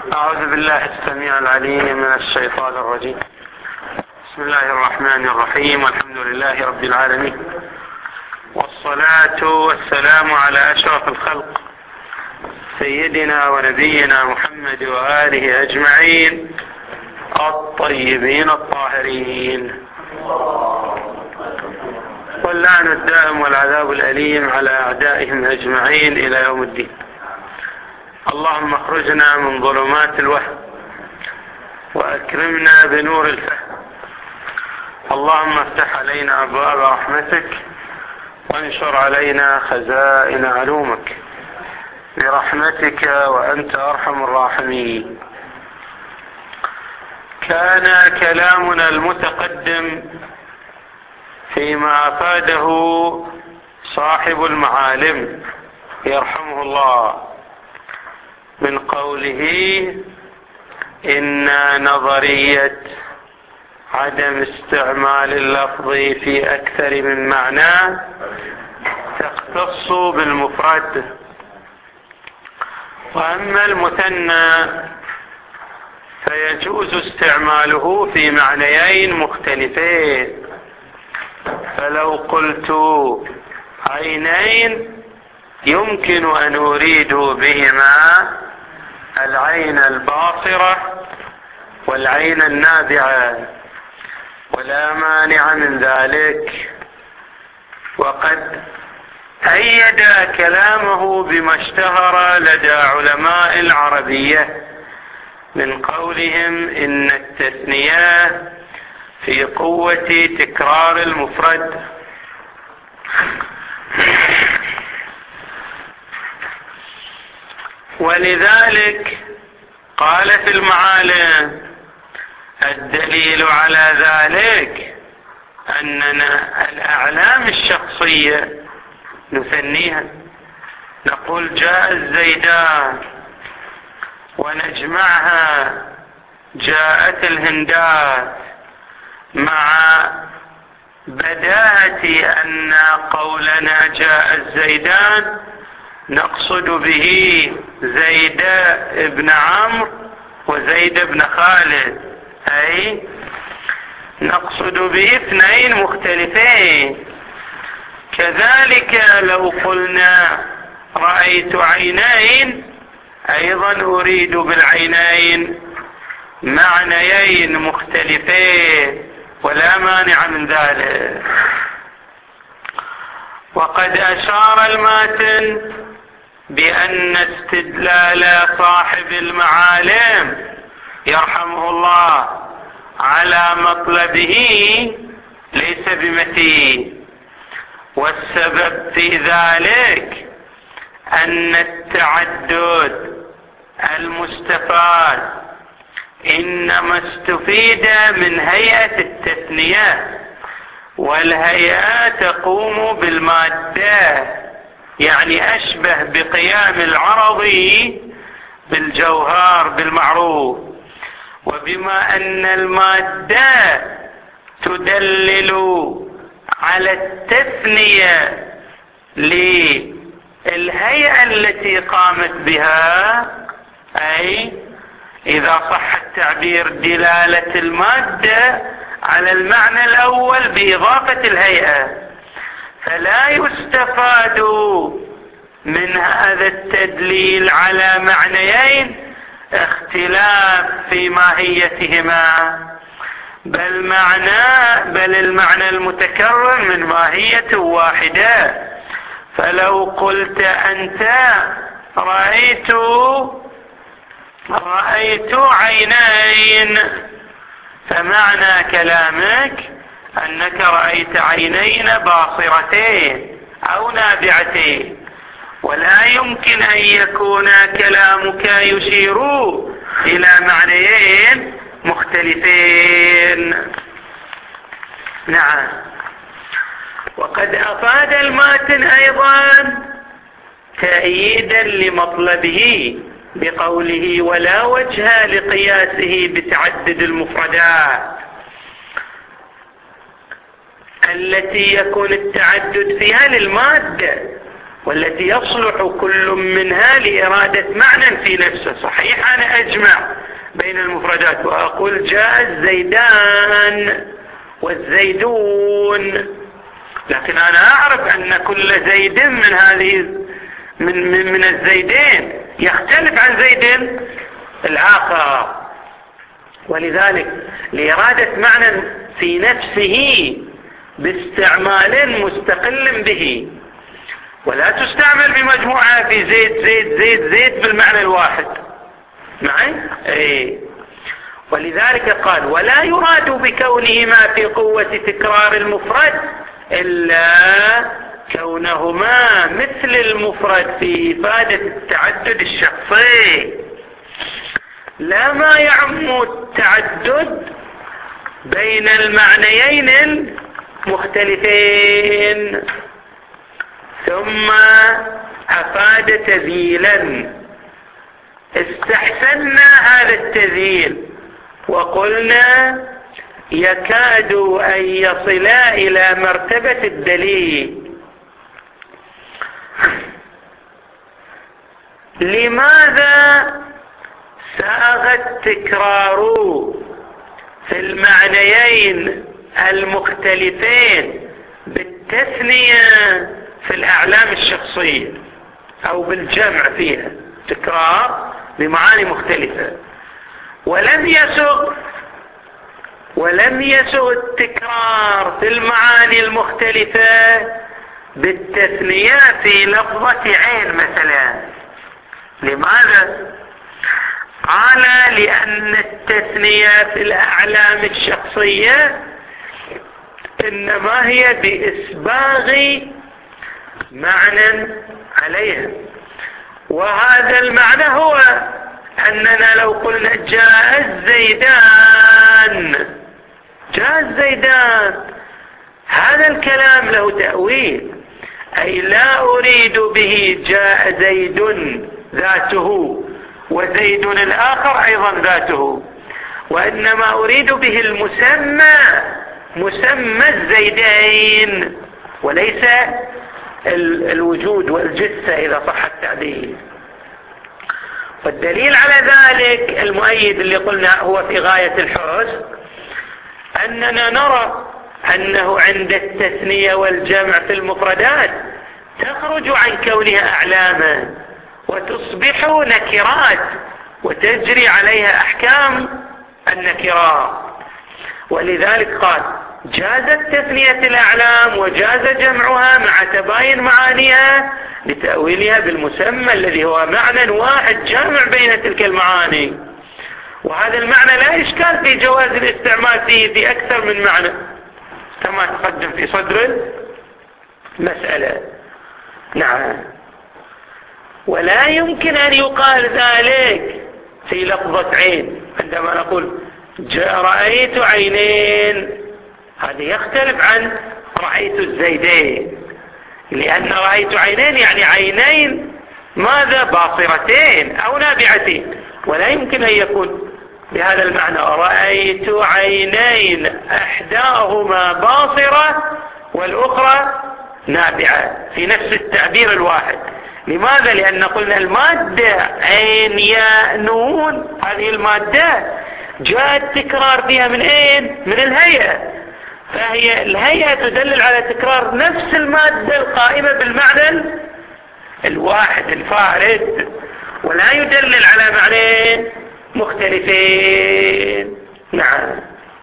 أعوذ بالله السميع العليم من الشيطان الرجيم. بسم الله الرحمن الرحيم، والحمد لله رب العالمين، والصلاة والسلام على أشرف الخلق سيدنا ونبينا محمد وآله أجمعين الطيبين الطاهرين، واللعن الدائم والعذاب الأليم على أعدائهم أجمعين إلى يوم الدين. اللهم اخرجنا من ظلمات الوهم وأكرمنا بنور الفهم. اللهم افتح علينا أبواب رحمتك وانشر علينا خزائن علومك برحمتك وأنت أرحم الراحمين. كان كلامنا المتقدم فيما أفاده صاحب المعالم يرحمه الله من قوله إن نظرية عدم استعمال اللفظ في أكثر من معنى تختص بالمفرد، وأما المثنى فيجوز استعماله في معنيين مختلفين. فلو قلت عينين يمكن أن أريد بهما العين الباصرة والعين النابعة، ولا مانع من ذلك. وقد أيد كلامه بما اشتهر لدى علماء العربية من قولهم إن التثنية في قوة تكرار المفرد، ولذلك قال في المعالم الدليل على ذلك أننا الأعلام الشخصية نثنيها، نقول جاء الزيدان، ونجمعها جاءت الهندات، مع بداهة أن قولنا جاء الزيدان نقصد به زيد بن عمرو وزيد بن خالد، أي نقصد به اثنين مختلفين. كذلك لو قلنا رأيت عينين أيضا أريد بالعينين معنيين مختلفين، ولا مانع من ذلك. وقد أشار الماتن بأن استدلال صاحب المعالم يرحمه الله على مطلبه ليس بمتين، والسبب في ذلك أن التعدد المستفاد إنما استفيد من هيئة التثنية، والهيئة تقوم بالمادة، يعني أشبه بقيام العرضي بالجوهر بالمعروف. وبما أن المادة تدلل على التثنية للهيئة التي قامت بها، أي إذا صح التعبير دلالة المادة على المعنى الأول بإضافة الهيئة، فلا يستفاد من هذا التدليل على معنيين اختلاف في ماهيتهما، بل المعنى المتكرر من ماهية واحدة. فلو قلت أنت رأيت عينين، فمعنى كلامك أنك رأيت عينين باصرتين أو نابعتين، ولا يمكن أن يكون كلامك يشير إلى معنيين مختلفين. نعم. وقد أفاد الماتن أيضا تأييدا لمطلبه بقوله ولا وجه لقياسه بتعدد المفردات التي يكون التعدد فيها للمادة، والتي يصلح كل منها لإرادة معنى في نفسه. صحيح أنا أجمع بين المفردات وأقول جاء الزيدان والزيدون، لكن أنا أعرف أن كل زيد من هذه من الزيدين يختلف عن زيد الآخر. ولذلك لإرادة معنى في نفسه باستعمال مستقل به، ولا تستعمل بمجموعة في زيد زيد زيد زيد بالمعنى الواحد معي. ولذلك قال ولا يراد بكونهما في قوة تكرار المفرد إلا كونهما مثل المفرد في إفادة التعدد الشخصي، لا ما يعم التعدد بين المعنيين المختلفين. ثم أفاد تذيلا، استحسنا هذا التذيل وقلنا يكاد أن يصلا إلى مرتبة الدليل. لماذا ساغ التكرار في المعنيين المختلفين بالتثنية في الأعلام الشخصية أو بالجمع فيها تكرار بمعاني مختلفة، ولم يسغ التكرار في المعاني المختلفة بالتثنية في لفظة عين مثلا؟ لماذا؟ قال لأن التثنية في الأعلام الشخصية إنما هي بإسباغ معنى عليها، وهذا المعنى هو أننا لو قلنا جاء الزيدان، هذا الكلام له تأويل، أي لا أريد به جاء زيد ذاته وزيد الآخر أيضا ذاته، وإنما أريد به مسمى الزيدين وليس الوجود والجثة إذا صح التعبير. والدليل على ذلك المؤيد اللي قلنا هو في غاية الحسن، أننا نرى أنه عند التثنية والجمع في المفردات تخرج عن كونها أعلاما وتصبح نكرات وتجري عليها أحكام النكرات. ولذلك قال جازت تثنية الأعلام وجاز جمعها مع تباين معانيها لتأويلها بالمسمى الذي هو معنى واحد جامع بين تلك المعاني. وهذا المعنى لا إشكال في جواز الاستعمال فيه في أكثر من معنى كما تقدم في صدر المسألة. نعم، ولا يمكن أن يقال ذلك في لفظة عين. عندما نقول رأيت عينين، هذا يختلف عن رأيت الزيدين، لأن رأيت عينين يعني عينين ماذا؟ باصرتين أو نابعتين، ولا يمكن أن يكون بهذا المعنى رأيت عينين إحداهما باصرة والأخرى نابعة في نفس التعبير الواحد. لماذا؟ لأن قلنا المادة عين ياء نون، هذه المادة جاء التكرار فيها من أين؟ من الهيئة، فهي الهيئة تدلل على تكرار نفس المادة القائمة بالمعنى الواحد الفارد، ولا يدلل على معنيين مختلفين. نعم،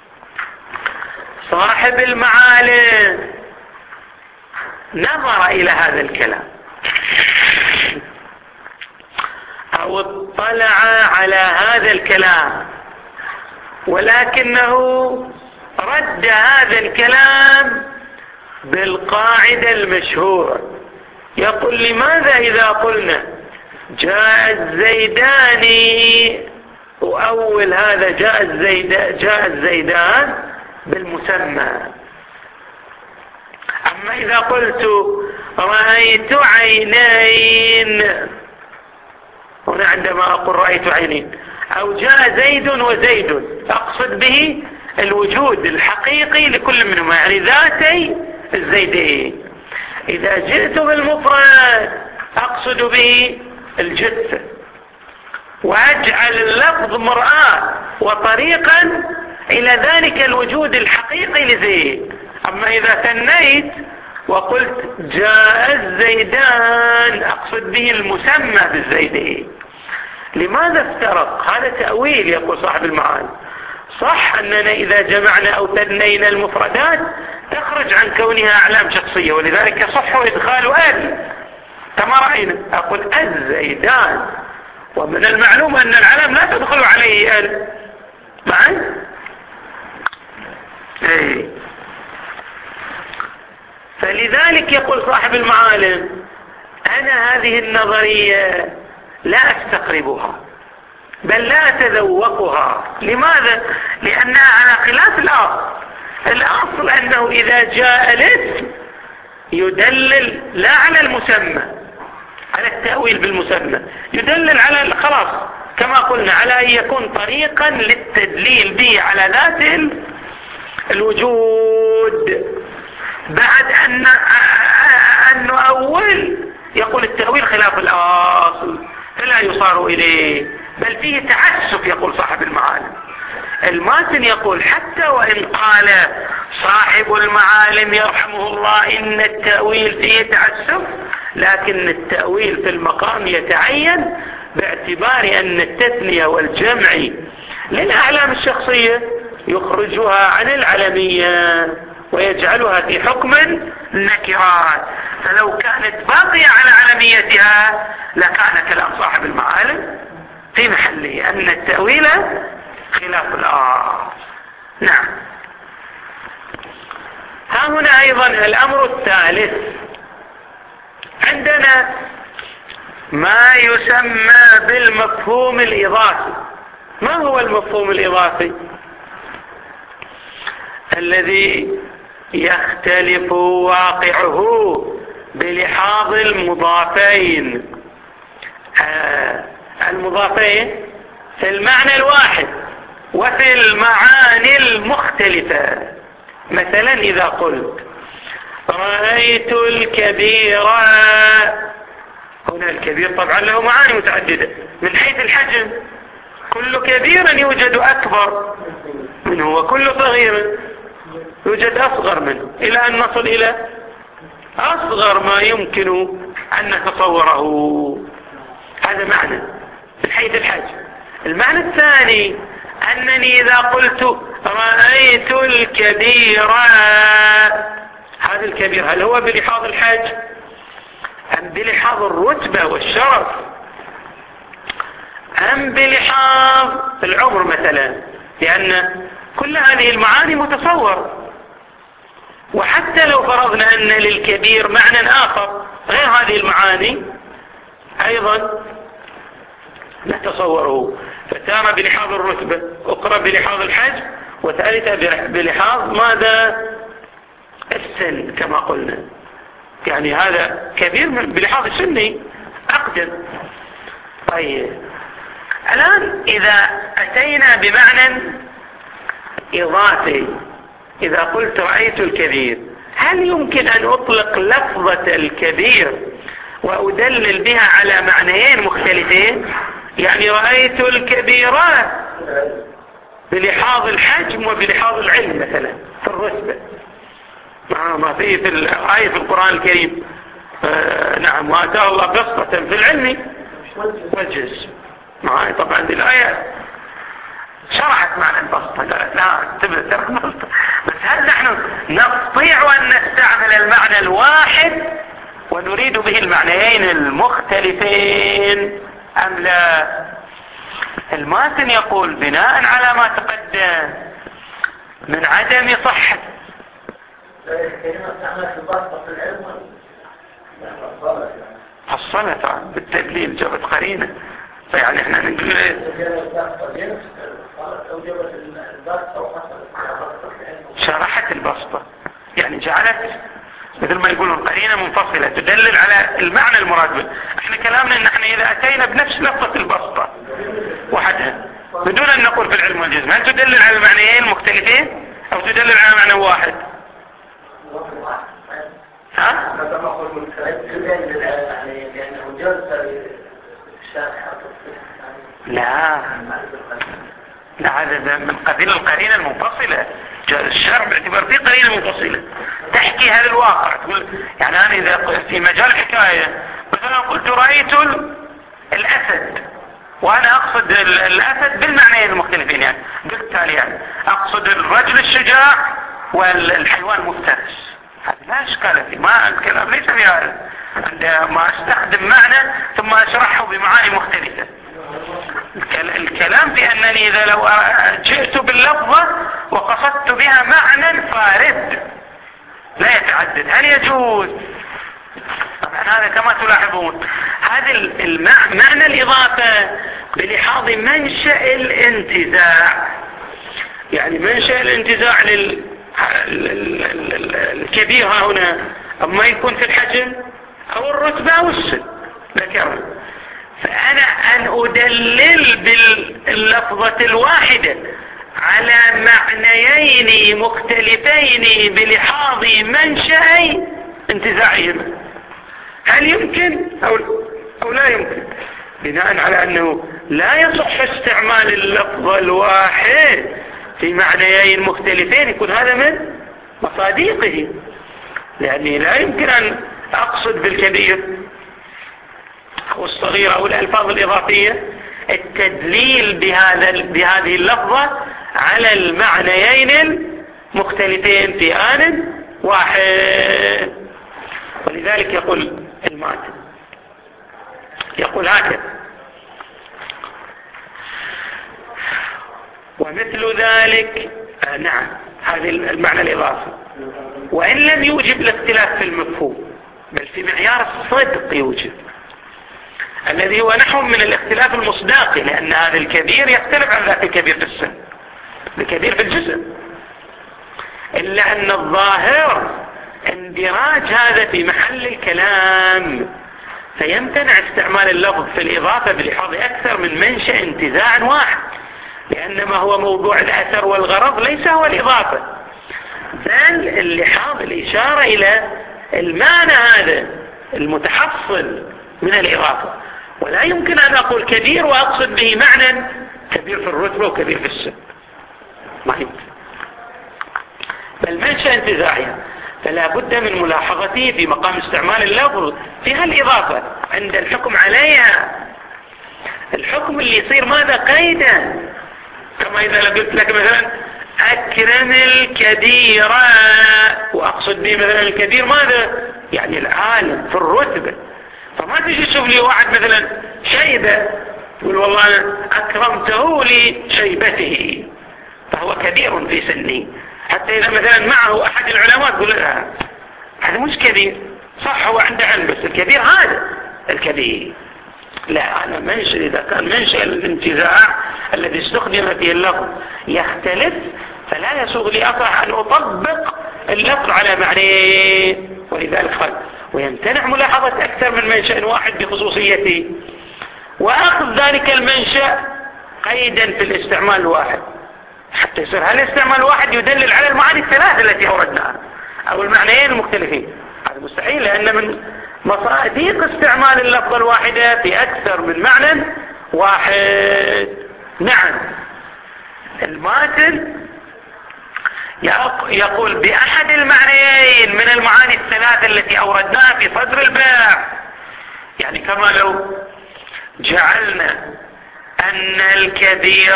صاحب المعالم نظر إلى هذا الكلام أو اطلع على هذا الكلام، ولكنه رد هذا الكلام بالقاعدة المشهورة. يقول لماذا إذا قلنا جاء الزيدان وأول هذا جاء الزيدان بالمسمى، أما إذا قلت رأيت عينين، هنا عندما أقول رأيت عينين أو جاء زيد وزيد أقصد به الوجود الحقيقي لكل منهما، يعني ذاتي الزيدين. إذا جئت بالمفرد أقصد به الجثة وأجعل اللفظ مرآة وطريقا إلى ذلك الوجود الحقيقي لزيد. أما إذا ثنيت وقلت جاء الزيدان أقصد به المسمى بالزيدين. لماذا افترق؟ هذا تأويل يقول صاحب المعاني. صح أننا إذا جمعنا أو ثنينا المفردات تخرج عن كونها أعلام شخصية، ولذلك يصح إدخال كما رأينا. أقول الزيدان، ومن المعلوم أن العلم لا تدخل عليه معا. فلذلك يقول صاحب المعالم أنا هذه النظرية لا أستقربها بل لا أتذوقها. لماذا؟ لأنها على خلاف الأصل أنه إذا جاء الاسم يدلل لا على المسمى، على التأويل بالمسمى، يدلل على خلاص كما قلنا على أن يكون طريقا للتدليل به على ذات الوجود. بعد أن نؤول يقول التأويل خلاف الأصل فلا يصار إليه بل فيه تعسف. يقول صاحب المعالم الماتن يقول حتى وإن قال صاحب المعالم يرحمه الله إن التأويل فيه تعسف، لكن التأويل في المقام يتعين باعتبار أن التثنية والجمع للأعلام الشخصية يخرجها عن العلمية ويجعلها في حكم النكرات. فلو كانت باقية على علميتها لكان كلام صاحب المعالم في محله أن التأويل خلاف الآخر. نعم. ها هنا أيضا الأمر الثالث عندنا ما يسمى بالمفهوم الإضافي. ما هو المفهوم الإضافي؟ الذي يختلف واقعه بلحاظ المضافين. المضافين في المعنى الواحد وفي المعاني المختلفة. مثلا إذا قلت رأيت الكبير، هنا الكبير طبعا له معاني متعددة من حيث الحجم. كل كبير يوجد أكبر منه وكل صغير يوجد أصغر منه إلى أن نصل إلى أصغر ما يمكن أن نتصوره. هذا معنى من حيث الحجم. المعنى الثاني أنني إذا قلت رأيت الكبير، هذا الكبير هل هو بلحاظ الحجم أم بلحاظ الرتبة والشرف أم بلحاظ العمر مثلا؟ لأن كل هذه المعاني متصور. وحتى لو فرضنا أن للكبير معنى آخر غير هذه المعاني أيضا نتصوره. فتارة بلحاظ الرتبة، أخرى بلحاظ الحجم، وثالثة بلحاظ ماذا؟ السن كما قلنا. يعني هذا كبير بلحاظ السن أقدم. طيب الآن إذا أتينا بمعنى إضافي، إذا قلت رأيت الكبير، هل يمكن أن أطلق لفظة الكبير وأدلل بها على معنيين مختلفين؟ يعني رأيت الكبيرات بلحاظ الحجم وبلحاظ العلم مثلا في الرتبة. ما في الآية في القرآن الكريم نعم وآتاه الله بسطة في العلم والجسم. طبعا الآية شرحت معنى البسطة. لا تبدأ بس هل نحن نستطيع أن نستعمل المعنى الواحد ونريد به المعنيين المختلفين أم لا؟ الماتن يقول بناء على ما تقدم من عدم صحة حصلت بالتدليل جابت قرينة. فيعني احنا نقول شرحت البسطة، يعني جعلت مثل ما يقولون قرينة منفصلة تدلل على المعنى المراد به. احنا كلامنا ان احنا اذا اتينا بنفس لفظة البسطة وحدها بدون ان نقول في العلم والجسم، هل تدلل على المعنيين المختلفين او تدلل على معنى واحد؟ ها؟ لا هذا من قبيل القرينة المنفصلة. الشرع باعتبار فيه قرينة منفصلة تحكي هذا الواقع. تقول يعني أنا إذا في مجال حكاية مثلا قلت رأيت الأسد، وأنا أقصد الأسد بالمعنيين المختلفين، يعني بالتالي يعني أقصد الرجل الشجاع والحيوان المفترس، هذا لا إشكال فيه، ما الكلام ليس بهذا. عندما أستخدم معنى ثم أشرحه بمعاني مختلفة. الكلام في أنني إذا لو جئت باللفظة وقصدت بها معنى فارد لا يتعدد، هل يجوز؟ طبعا هذا كما تلاحظون هذا معنى الإضافة بلحاظ منشأ الانتزاع. يعني منشأ الانتزاع الكبير هنا أما يكون في الحجم أو الرتبة أو السن ذكرنا. فأنا أن أدلل باللفظة الواحدة على معنيين مختلفين بلحاظ منشأي انتزاعهما، هل يمكن أو لا يمكن؟ بناء على أنه لا يصح استعمال اللفظ الواحد في معنيين مختلفين، يكون هذا من مصادقه، لأني لا يمكن أن أقصد بالكبير أو الصغير أو الألفاظ الإضافية التدليل بهذه اللفظة على المعنيين المختلفين في آن واحد. ولذلك يقول الماتن يقول هكذا: ومثل ذلك نعم هذه المعنى الإضافي وإن لم يوجب الاختلاف في المفهوم بل في معيار الصدق يوجب، الذي هو نحو من الاختلاف المصداقي، لأن هذا الكبير يختلف عن ذاك الكبير في السن، الكبير في الجسم، إلا أن الظاهر اندراج هذا في محل الكلام، فيمتنع استعمال اللفظ في الإضافة بلحاظ أكثر من منشأ انتزاع واحد، لأن ما هو موضوع الأثر والغرض ليس هو الإضافة، بل اللحاظ الإشارة إلى المعنى هذا المتحصل من الإضافة. ولا يمكن أن أقول كبير وأقصد به معنى كبير في الرتبة وكبير في السن، ما يمكن، بل منشأ انتزاعها، فلا بد من ملاحظته في مقام استعمال اللفظ فيها الإضافة عند الحكم عليها. الحكم اللي يصير ماذا؟ قيدا، كما إذا قلت لك مثلا أكرم الكبير، وأقصد به مثلا الكبير ماذا؟ يعني العالم في الرتبة، فما تجي تشوف لي واحد مثلا شيبة تقول والله أنا أكرمته لشيبته فهو كبير في سنه، حتى إذا مثلا معه أحد العلماء تقول لا هذا مش كبير، صح هو عنده علم بس الكبير هذا الكبير. لا، أنا منشأ إذا كان منشأ الانتزاع الذي استخدم فيه اللفظ يختلف فلا يسوغ لي أصح أن أطبق اللفظ على معنيه، ولذلك قال ويمتنع ملاحظة أكثر من منشأ واحد بخصوصيته، وأخذ ذلك المنشأ قيدا في الاستعمال الواحد حتى يصير هل الاستعمال الواحد يدلل على المعاني الثلاثة التي أوردناها أو المعنيين المختلفين. هذا مستحيل، لأن من مصادق استعمال اللفظة الواحدة في أكثر من معنى واحد. نعم، الماتن يقول بأحد المعنيين من المعاني الثلاثة التي أوردناها في صدر البيع، يعني كما لو جعلنا أن الكبير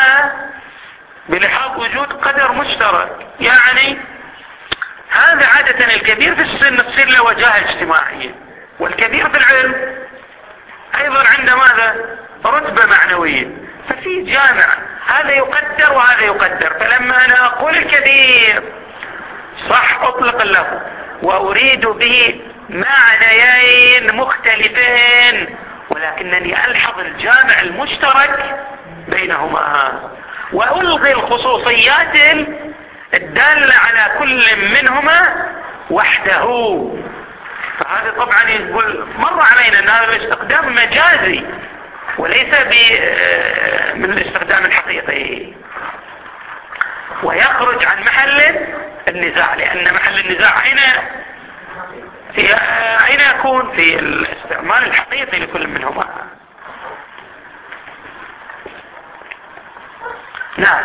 بلحاظ وجود قدر مشترك، يعني هذا عادة الكبير في السن تصير له وجاهة اجتماعية، والكبير في العلم أيضا عنده ماذا؟ رتبة معنوية، ففي جامع هذا يقدر وهذا يقدر. فلما أنا أقول الكبير صح أطلق اللفظ وأريد به معنيين مختلفين، ولكنني ألحظ الجامع المشترك بينهما وألغي الخصوصيات الدالة على كل منهما وحده. فهذا طبعا يقول مر علينا أن هذا الاستخدام مجازي وليس من الاستخدام الحقيقي، ويخرج عن محل النزاع، لأن محل النزاع هنا أين يكون في الاستعمال الحقيقي لكل منهما. نعم.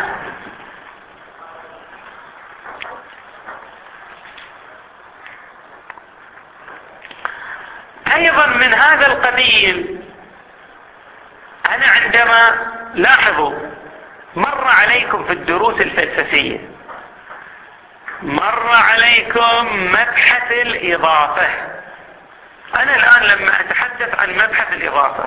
أيضا من هذا القبيل، أنا عندما لاحظوا مر عليكم في الدروس الفلسفية، مر عليكم مبحث الإضافة. أنا الآن لما أتحدث عن مبحث الإضافة،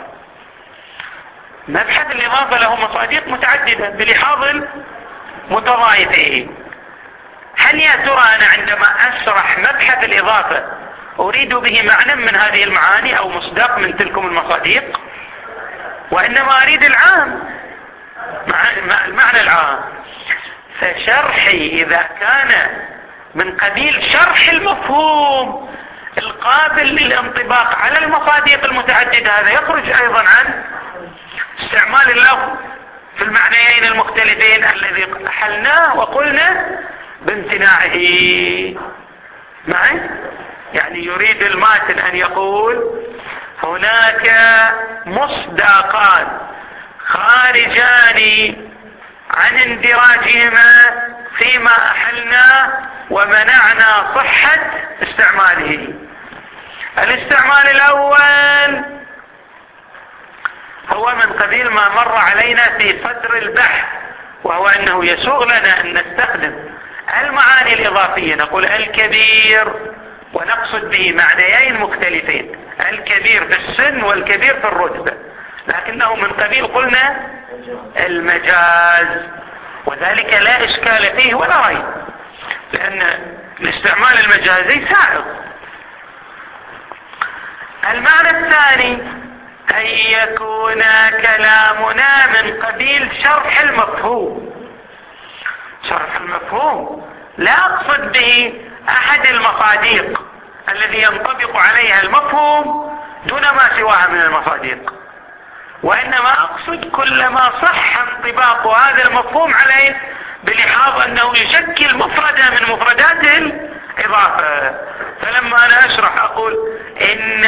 مبحث الإضافة له مصادق متعددة بلحاظ متضايفين. هل يا ترى أنا عندما أشرح مبحث الإضافة أريد به معنى من هذه المعاني أو مصداق من تلكم المصادق، وإنما أريد العام، المعنى العام؟ فشرحي إذا كان من قبيل شرح المفهوم القابل للانطباق على المصادق المتعددة، هذا يخرج أيضا عن استعمال اللفظ في المعنيين المختلفين الذي حلناه وقلنا بامتناعه معي. يعني يريد الماتن أن يقول هناك مصداقان خارجان عن اندراجهما فيما أحلنا ومنعنا صحة استعماله. الاستعمال الأول هو من قبيل ما مر علينا في صدر البحث، وهو أنه يسوغ لنا أن نستخدم المعاني الإضافية، نقول الكبير ونقصد به معنيين مختلفين، الكبير في السن والكبير في الرتبة، لكنه من قبيل قلنا المجاز، وذلك لا إشكال فيه ولا ريب، لأن الاستعمال المجازي سائغ. المعنى الثاني أن يكون كلامنا من قبيل شرح المفهوم. شرح المفهوم لا أقصد به أحد المصادق الذي ينطبق عليها المفهوم دون ما سواها من المصادق، وإنما أقصد كل ما صح انطباق هذا المفهوم عليه بلحاظ أنه يشكل مفردة من مفردات الإضافة. فلما أنا أشرح أقول إن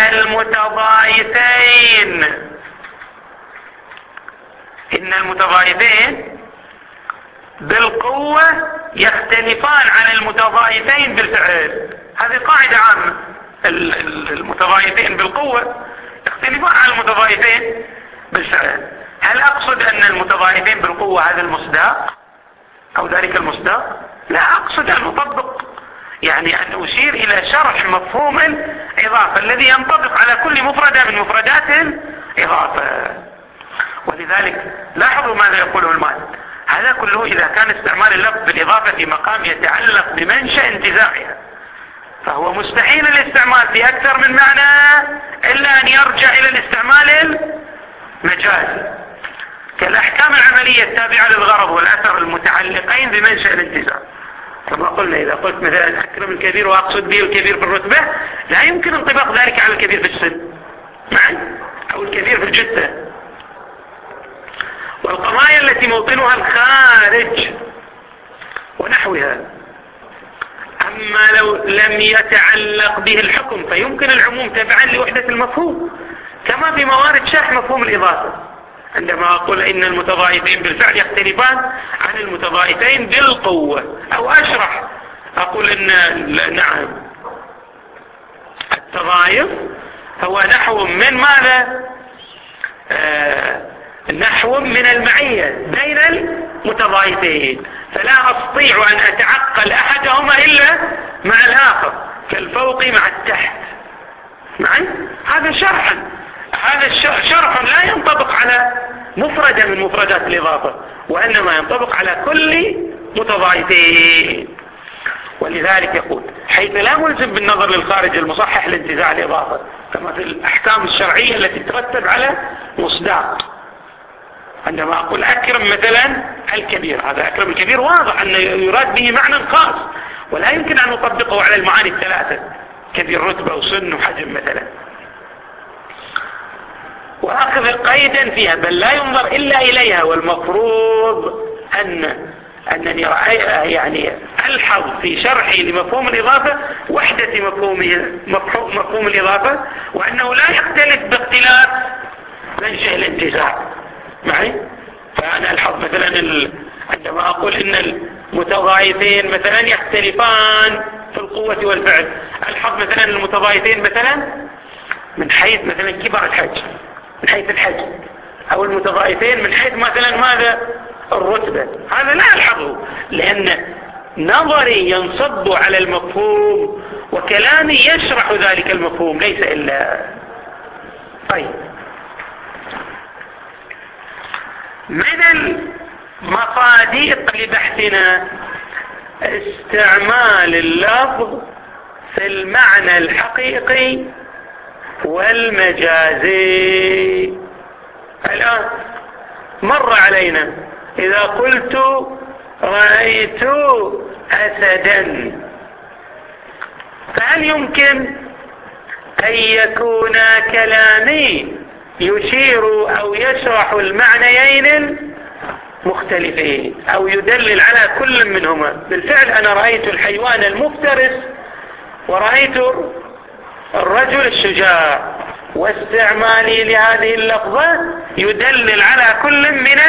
المتضايفين بالقوة يختلفان عن المتضايفين بالفعل. هذه قاعدة عامة، المتضايفين بالقوة يختلفان عن المتضايفين بالفعل. هل أقصد أن المتضايفين بالقوة هذا المصداق أو ذلك المصداق؟ لا، أقصد أن أطبق، يعني أن أشير إلى شرح مفهوم الإضافة الذي ينطبق على كل مفردة من مفردات الإضافة. ولذلك لاحظوا ماذا يقوله المال، هذا كله إذا كان استعمال اللفظ بالإضافة في مقام يتعلق بمنشأ انتزاعها، فهو مستحيل الاستعمال في أكثر من معنى إلا أن يرجع إلى الاستعمال المجازي، كالأحكام العملية التابعة للغرض والأثر المتعلقين بمنشأ الانتزاع. كما قلنا إذا قلت مثلا أكرم الكبير وأقصد به الكبير في الرتبة، لا يمكن انطباق ذلك على الكبير في السن معي أو الكبير في الجثة. والقضايا التي موطنها الخارج ونحوها. أما لو لم يتعلق به الحكم فيمكن العموم تبعا لوحدة المفهوم، كما في موارد شرح مفهوم الإضافة، عندما أقول إن المتضايفين بالفعل يختلفان عن المتضايفين بالقوة، أو أشرح أقول إن نعم التضايف هو نحو من ماذا؟ نحو من المعية بين المتضايفين، فلا أستطيع أن أتعقل أحدهما إلا مع الآخر، كالفوق مع التحت معي. هذا شرح لا ينطبق على مفردة من مفردات الإضافة، وإنما ينطبق على كل متضايفين. ولذلك يقول حيث لا ملزم بالنظر للخارج المصحح لانتزاع الإضافة، كما في الأحكام الشرعية التي ترتب على مصداق. عندما أقول أكرم مثلا الكبير، هذا أكرم الكبير واضح أن يراد به معنى خاص، ولا يمكن أن نطبقه على المعاني الثلاثة، كبير رتبة وسن وحجم مثلا، وأخذ قيدا فيها، بل لا ينظر إلا إليها. والمفروض أن أنني يعني ألحظ في شرحي لمفهوم الإضافة وحدة مفهوم الإضافة، وأنه لا يختلف باختلاف منشأ الانتزاع معي. فأنا ألحظ مثلا عندما أقول إن المتضايفين مثلا يختلفان في القوة والفعل، ألحظ مثلا المتضايفين مثلا من حيث مثلا كبر الحجم، من حيث الحجم، أو المتضايفين من حيث مثلا ماذا الرتبة. هذا لا ألحظه، لأن نظري ينصب على المفهوم وكلامي يشرح ذلك المفهوم، ليس إلا. طيب، من المصادق لبحثنا استعمال اللفظ في المعنى الحقيقي والمجازي. الآن مر علينا إذا قلت رأيت أسدا، فهل يمكن أن يكون كلامي يشير أو يشرح المعنيين مختلفين أو يدلل على كل منهما؟ بالفعل أنا رأيت الحيوان المفترس ورأيت الرجل الشجاع، واستعمالي لهذه اللفظة يدلل على كل من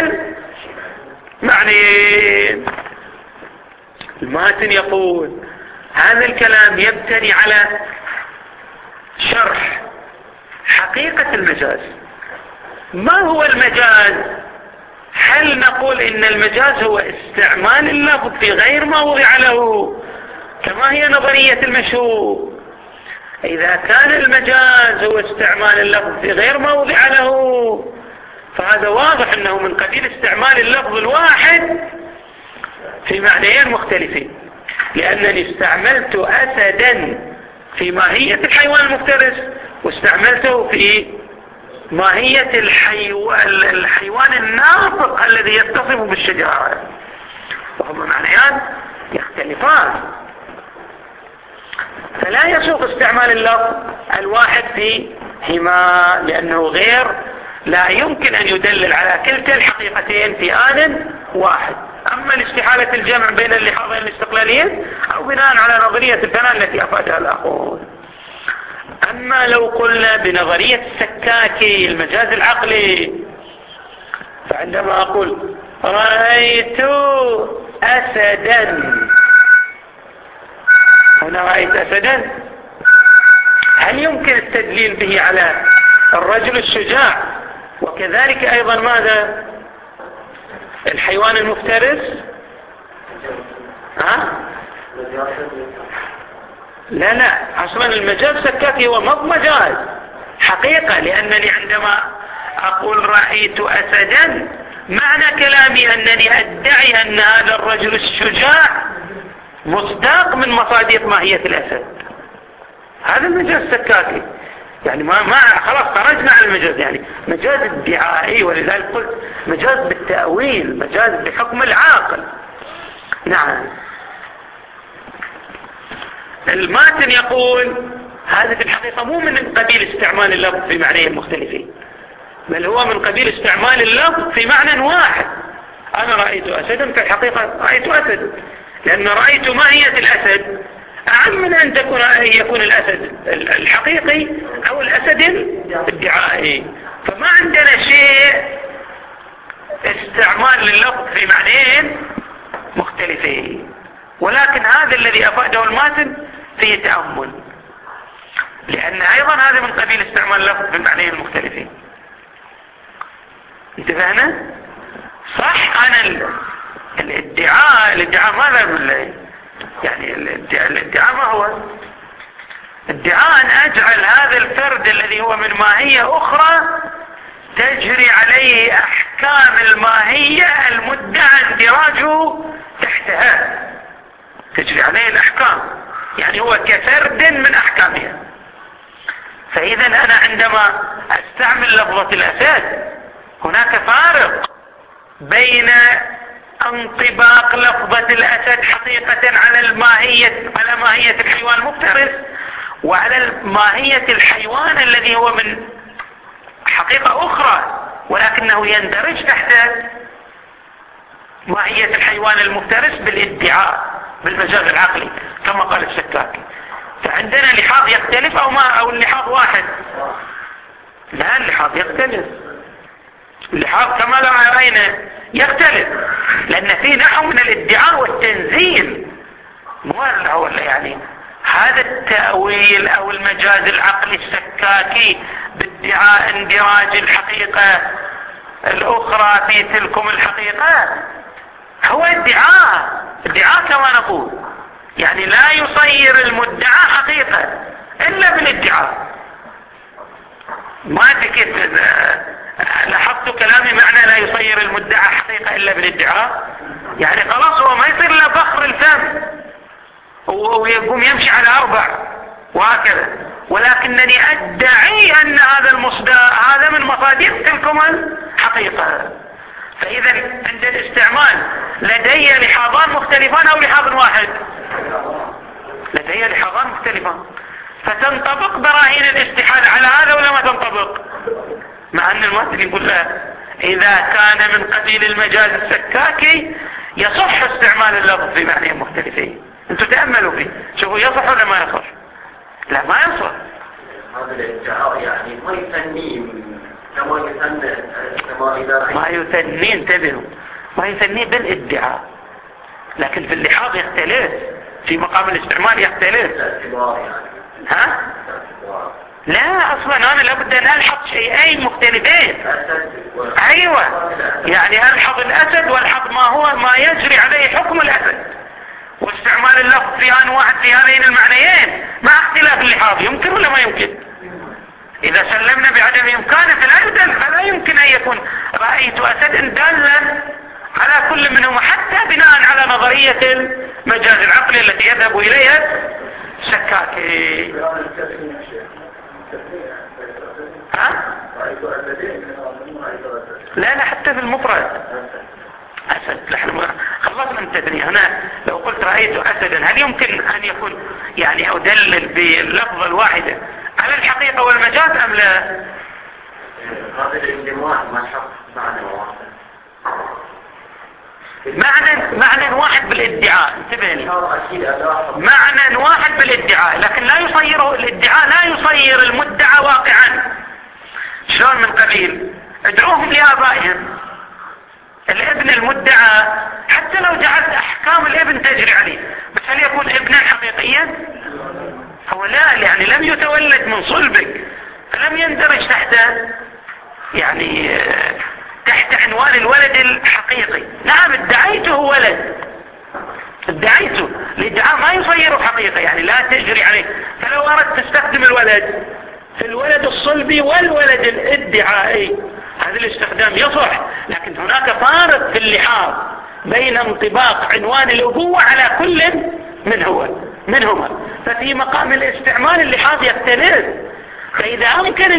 المعنيين. الماتن يقول هذا الكلام يبتني على شرح حقيقة المجاز. ما هو المجاز؟ هل نقول إن المجاز هو استعمال اللفظ في غير ما وضع له كما هي نظرية المشهور؟ إذا كان المجاز هو استعمال اللفظ في غير ما وضع له فهذا واضح أنه من قبيل استعمال اللفظ الواحد في معنيين مختلفين، لأنني استعملت أسدا في ماهية الحيوان المفترس واستعملته في ماهية الحيوان الناطق الذي يتصف بالشجاعة، وهما معنيان يختلفان. فلا يسوق استعمال اللفظ الواحد فيهما، لأنه غير لا يمكن أن يدلل على كلتا الحقيقتين في آن واحد. أما الاستحالة الجمع بين اللحاظين الاستقلاليين أو بناء على نظرية البناء التي أفادها الآخرون. أما لو قلنا بنظرية السكاكي المجاز العقلي، فعندما أقول رأيت أسدا، هنا رأيت أسدا، هل يمكن التدليل به على الرجل الشجاع وكذلك أيضا ماذا الحيوان المفترس؟ لا أصلا المجاز سكاكي هو مجاز حقيقة، لأنني عندما أقول رأيت أسدا معنى كلامي أنني أدعي أن هذا الرجل الشجاع مصداق من مصادق ماهية الأسد. هذا المجاز سكاكي، يعني ما خلاص خرجنا على المجاز، يعني مجاز ادعائي، ولذلك قلت مجاز بالتأويل، مجاز بحكم العاقل. نعم. الماتن يقول هذا في الحقيقة مو من قبيل استعمال اللفظ في معنيين مختلفين، بل هو من قبيل استعمال اللفظ في معنى واحد. أنا رأيت أسدا، في الحقيقة رأيت أسد، لأن رأيت ماهية الأسد أعم من أن يكون الأسد الحقيقي أو الأسد الادعائي. فما عندنا شيء استعمال لللفظ في معنيين مختلفين، ولكن هذا الذي أفاده الماتن فيه تأمل، لأن أيضا هذا من قبيل استعمال اللفظ في المعنيين المختلفين. انتبهنا؟ صح. أنا الادعاء ماذا يعني الادعاء ما هو؟ ادعاء أن أجعل هذا الفرد الذي هو من ماهية أخرى تجري عليه أحكام الماهية المدعى اندراجه تحتها، تجري عليه الأحكام، يعني هو كفرد من أحكامها. فإذا أنا عندما أستعمل لفظة الأسد هناك فارق بين انطباق لفظة الأسد حقيقة على ماهية الحيوان المفترس وعلى ماهية الحيوان الذي هو من حقيقة أخرى ولكنه يندرج تحت ماهية الحيوان المفترس بالادعاء بالمجاز العقلي كما قال السكاكي. فعندنا لحاظ يختلف او اللحاظ واحد؟ لا، اللحاظ يختلف. اللحاظ كما لو رأينا يختلف، لأن في نحو من الادعاء والتنزيل. مو يعني هذا التأويل أو المجاز العقلي السكاكي بادعاء اندراج الحقيقة الأخرى في تلكم الحقيقة هو ادعاء كما نقول، يعني لا يصير المدعى حقيقة إلا بالادعاء. ما ذكرت لاحظت كلامي معنى لا يصير المدعى حقيقة إلا بالادعاء، يعني خلاص هو ما يصير له فخر الفم ويقوم يمشي على 4 وهكذا، ولكنني أدعي أن هذا المصدر هذا من مصادر تلكم الحقيقة. فإذا عند الاستعمال لدي لحاظان مختلفان أو لحاظ واحد؟ لدي لحاظان مختلفان. فتنطبق براهين الاستحالة على هذا ولا ما تنطبق؟ مع أن المؤثر يقول لا، إذا كان من قبيل المجاز السكاكي يصح استعمال اللفظ في معنى مختلفين. انتوا تأملوا فيه، شوفوا يصح ولا ما يصح؟ لا، ما يصح. هذا الادعاء يعني ما يثنين كما يثنى ما يثني، انتبهوا، ما يثني بالادعاء، لكن في اللحاظ يختلف، في مقام الاستعمال يختلف. ها؟ لا، اصلا انا لابد ان الحظ شيئين مختلفين. ايوه، يعني الحظ الاسد والحظ ما يجري عليه حكم الاسد، واستعمال اللفظ في آن واحد في هذين المعنيين مع اختلاف اللحاظ يمكن ولا ما يمكن؟ اذا سلمنا بعدم امكانه فلا يمكن ان يكون رأيت اسد دالا على كل منهما، حتى بناء على نظرية المجاز العقلي التي يذهب اليها سكاكي. ها؟ لا، حتى في المفرد أسد. نحن خلصنا من التثنية. هنا لو قلت رأيت أسدا هل يمكن أن يكون يعني أدلل باللفظة الواحدة على الحقيقة والمجاز أم لا؟ هذا الاندماج ما حق معنى واحد، معنى واحد بالادعاء. انتبهني، معنى واحد بالادعاء، لكن لا يصيره الادعاء لا يصير المدعى واقعا. شلون؟ من قبيل ادعوهم لآبائهم. الابن المدعى حتى لو جعلت احكام الابن تجري عليه، بس هل يكون ابنا حقيقيا؟ هو لا، يعني لم يتولد من صلبك، فلم يندرج تحت عنوان الولد الحقيقي. نعم، ادعيته ولد، ادعيته. الادعاء ما يصير حقيقة، يعني لا تجري عليه. فلو اردت تستخدم الولد في الولد الصلبي والولد الادعائي هذا الاستخدام يصح، لكن هناك فارق في اللحاظ بين انطباق عنوان الأبوة على كل منهما. ففي مقام الاستعمال اللحاظ يختلف. فإذا أمكن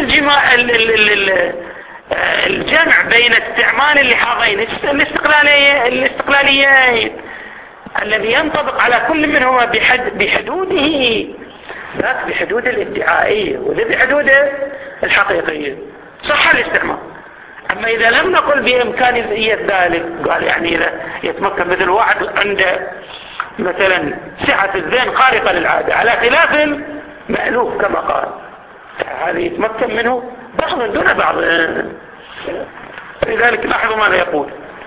الجمع بين استعمال اللحاظين الاستقلاليين الذي ينطبق على كل منهما بحدوده، ذاك بحدود الادعائية وذا بحدوده الحقيقية، صح الاستعمال. أما إذا لم نقل بإمكانية ذلك، قال يعني إذا يتمكن مثل واحد عنده مثلا سعة الذهن خارقة للعادة على خلاف المألوف كما قال، هذا يتمكن منه بعض دون بعض. لذلك لاحظوا ماذا يقول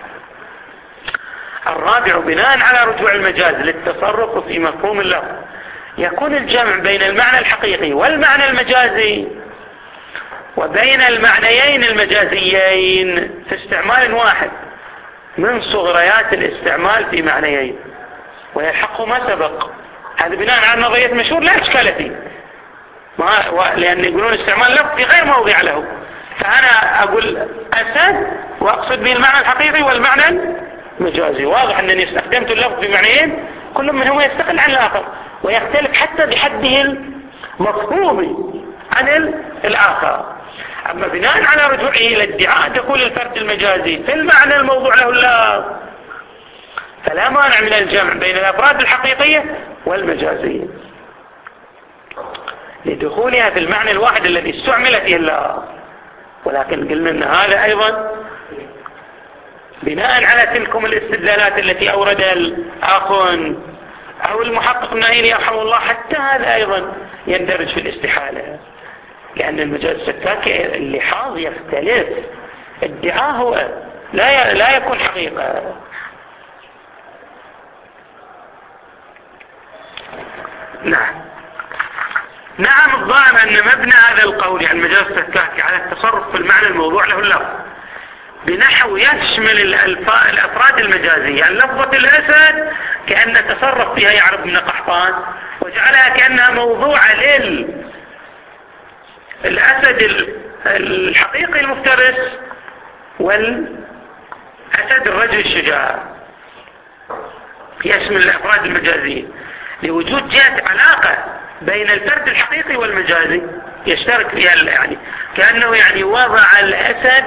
الرابع: بناء على رجوع المجاز للتصرف في مفهوم اللفظ يكون الجمع بين المعنى الحقيقي والمعنى المجازي وبين المعنيين المجازيين في استعمال واحد من صغريات الاستعمال في معنيين، ويحق ما سبق. هذا بناء على نظرية مشهور لا إشكال فيه، لأن يقولون استعمال لفظ في غير موضع له. فأنا أقول أسد وأقصد به المعنى الحقيقي والمعنى المجازي. واضح أنني استخدمت اللفظ في معنيين كل منهما يستقل عن الآخر ويختلف حتى بحده المفهومي عن الآخر. أما بناء على رجوعه إلى ادعاء دخول الفرد المجازي في المعنى الموضوع له اللفظ فلا مانع من الجمع بين الأفراد الحقيقية والمجازية لدخولها في المعنى الواحد الذي استعمل فيه اللفظ. ولكن قلنا أن هذا أيضا بناء على تلكم الاستدلالات التي أورد الأخ أو المحقق النعيمي رحمه الله، حتى هذا أيضا يندرج في الاستحالة، لأن المجاز السكاكي اللحاظ يختلف، ادعاء هو لا يكون حقيقة. نعم الظاهر أن مبنى هذا القول يعني المجاز السكاكي على التصرف في المعنى الموضوع له اللفظ بنحو يشمل الأفراد المجازية، يعني لفظة الأسد كأن تصرف فيها يعرب بن قحطان وجعلها كأنها موضوعة للأسد الحقيقي المفترس والأسد الرجل الشجاع، يشمل الأفراد المجازية لوجود جهة علاقة بين الفرد الحقيقي والمجازي يشترك فيها، يعني كأنه يعني وضع الأسد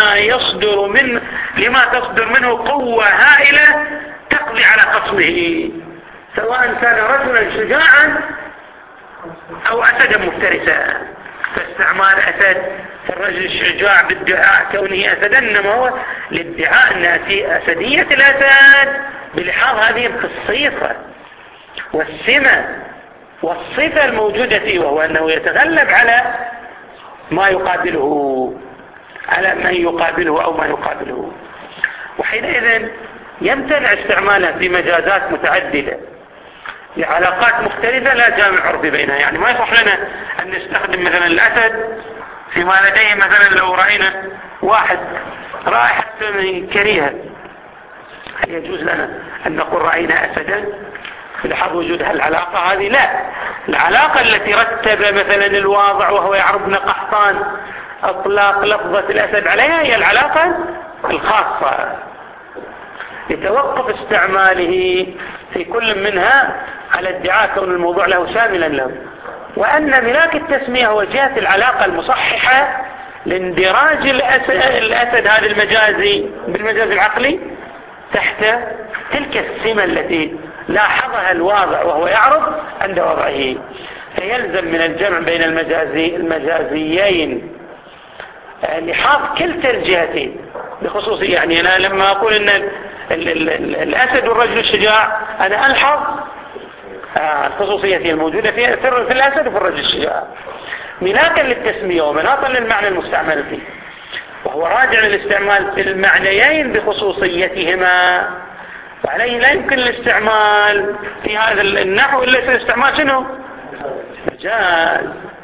لما تصدر منه قوة هائلة تقضي على خصمه، سواء كان رجلا شجاعا أو أسدا مفترسا. فاستعمال أسد الرجل الشجاع بادعاء كونه أسدا، إنما هو لادعاء أن أسدية الأسد بلحاظ هذه الخصيصة والسمة والصفة الموجودة فيه، وهو أنه يتغلب على ما يقابله، على من يقابله أو ما يقابله، وحينئذ يمتنع استعمالها في مجازات متعددة لعلاقات مختلفة لا جامع عرفي بينها. يعني ما يصح لنا أن نستخدم مثلا الأسد فيما لديه، مثلا لو رأينا واحد رائحة كريهة هل يجوز لنا أن نقول رأينا أسدا بلحظ وجود هالعلاقة هذه؟ لا، العلاقة التي رتب مثلا الواضع وهو يعرب بن قحطان اطلاق لفظة الأسد عليها هي العلاقة الخاصة، يتوقف استعماله في كل منها على ادعاء كون الموضوع له شاملا له، وأن ملاك التسمية هو جهة العلاقة المصححة لاندراج الأسد هذا المجازي بالمجاز العقلي تحت تلك السمة التي لاحظها الواضع وهو يعرض عند وضعه. فيلزم من الجمع بين المجازيين لحاظ كلتا الجهتين بخصوص، يعني أنا لما أقول أن الأسد والرجل الشجاع أنا ألحظ الخصوصية الموجودة في الأسد وفي الرجل الشجاع ملاكا للتسمية ومناطا للمعنى المستعمل فيه، وهو راجع للاستعمال في المعنيين بخصوصيتهما، وعليه لا يمكن الاستعمال في هذا النحو إلا الاستعمال شنو؟ مجاز.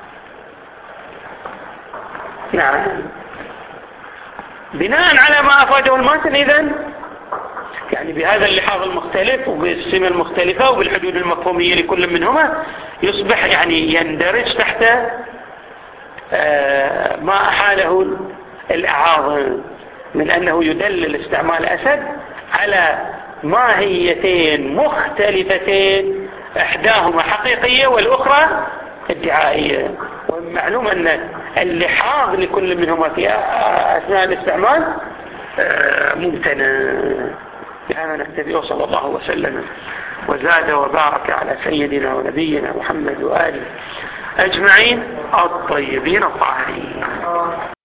نعم، بناء على ما أفاده الماتن إذن يعني بهذا اللحاظ المختلف وبالسمة المختلفة وبالحدود المفهومية لكل منهما يصبح يعني يندرج تحت ما أحاله الأعاظم من أنه يدلل استعمال أسد على ماهيتين مختلفتين إحداهما حقيقية والأخرى ادعائية، ومعلوم أن اللحاظ لكل منهما في أثناء الاستعمال ممتنع. بهذا نكتفي، وصلى الله وسلم وزاد وبارك على سيدنا ونبينا محمد وآله أجمعين الطيبين الطاهرين.